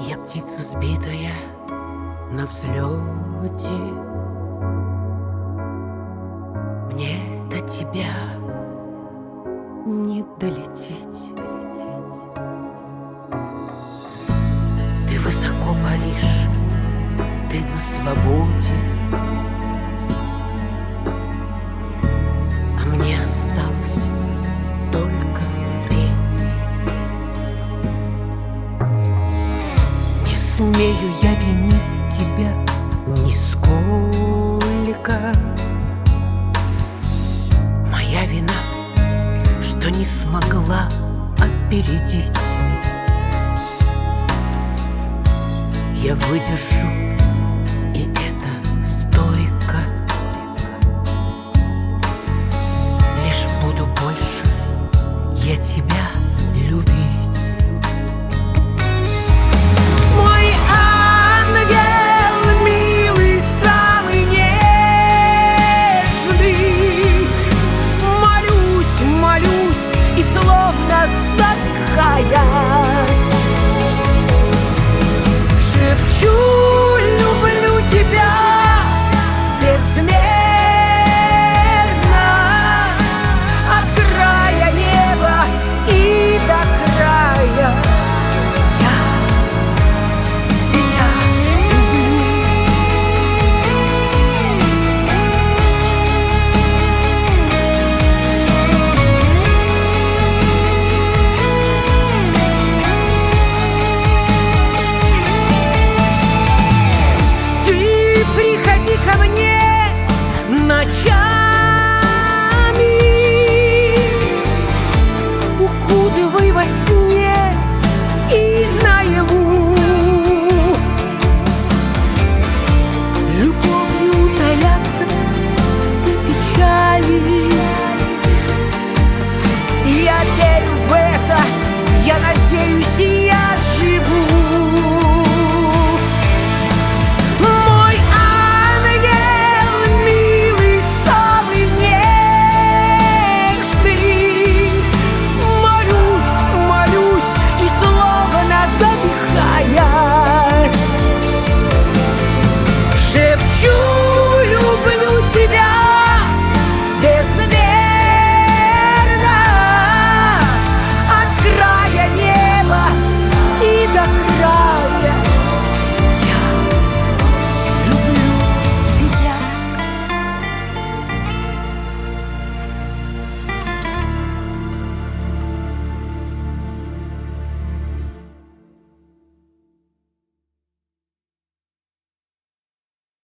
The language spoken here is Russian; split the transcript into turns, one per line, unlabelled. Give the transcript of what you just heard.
Я птица сбитая на взлете. Мне до тебя не долететь. Ты высоко паришь, ты на свободе, а мне осталось только петь. Не смею я винить тебя нисколько. Моя вина, что не смогла опередить. Я выдержу, и это стойко. Лишь буду больше я тебя любить. Мой ангел милый, самый нежный, молюсь, молюсь, и словно задыхаясь шепчу: люблю тебя безмерно, от края неба и до края. Я тебя люблю. Приходи ко мне ночами, укутывай во сне.